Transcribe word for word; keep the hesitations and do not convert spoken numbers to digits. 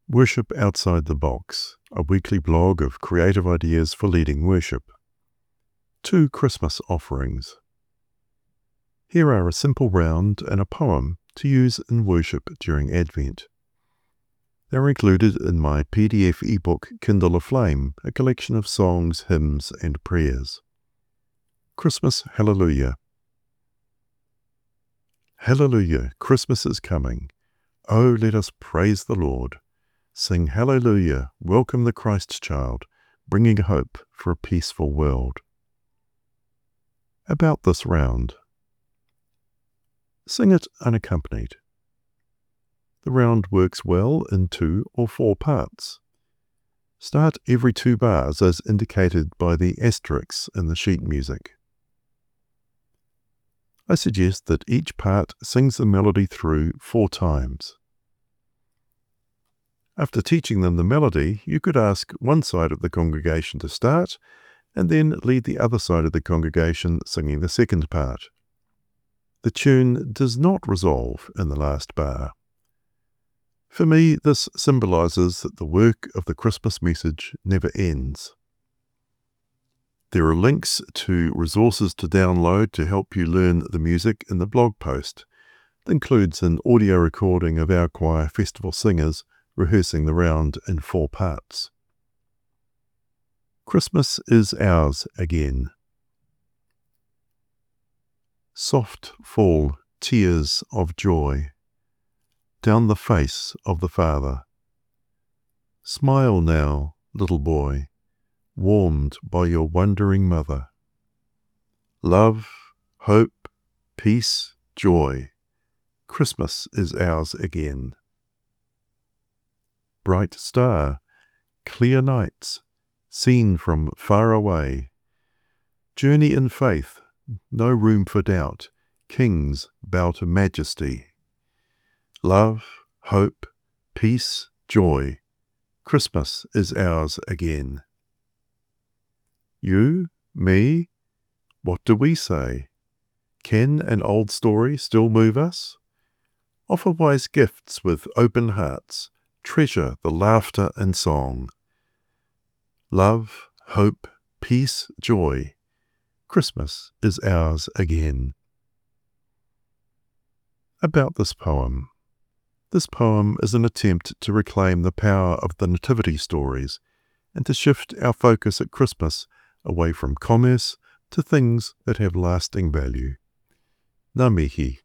Worship Outside the Box, a weekly blog of creative ideas for leading worship. Two Christmas offerings. Here are a simple round and a poem to use in worship during Advent. They're included in my P D F ebook Kindle Aflame, a collection of songs, hymns, and prayers. Christmas Hallelujah. Hallelujah, Christmas is coming. Oh, let us praise the Lord. Sing Hallelujah, welcome the Christ child, bringing hope for a peaceful world. About this round. Sing it unaccompanied. The round works well in two or four parts. Start every two bars as indicated by the asterisks in the sheet music. I suggest that each part sings the melody through four times. After teaching them the melody, you could ask one side of the congregation to start, and then lead the other side of the congregation singing the second part. The tune does not resolve in the last bar. For me, this symbolizes that the work of the Christmas message never ends. There are links to resources to download to help you learn the music in the blog post. That includes an audio recording of our choir festival singers rehearsing the round in four parts. Christmas is ours again. Soft fall tears of joy down the face of the Father. Smile now, little boy, warmed by your wondering mother. Love, hope, peace, joy. Christmas is ours again. Bright star, clear nights, seen from far away. Journey in faith, no room for doubt, kings bow to majesty. Love, hope, peace, joy, Christmas is ours again. You, me, what do we say? Can an old story still move us? Offer wise gifts with open hearts, treasure the laughter and song. Love, hope, peace, joy, Christmas is ours again. About this poem. This poem is an attempt to reclaim the power of the nativity stories and to shift our focus at Christmas away from commerce to things that have lasting value. Ngā mihi.